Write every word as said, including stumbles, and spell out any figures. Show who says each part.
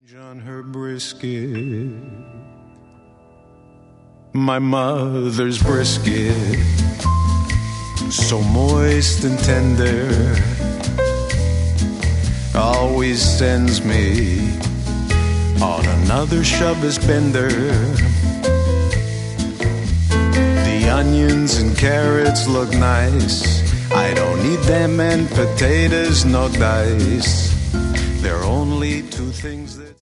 Speaker 1: On her brisket, my mother's brisket, so moist and tender, always sends me on another Shabbos bender. The onions and carrots look nice, I don't need them, and potatoes no dice. There are only two things that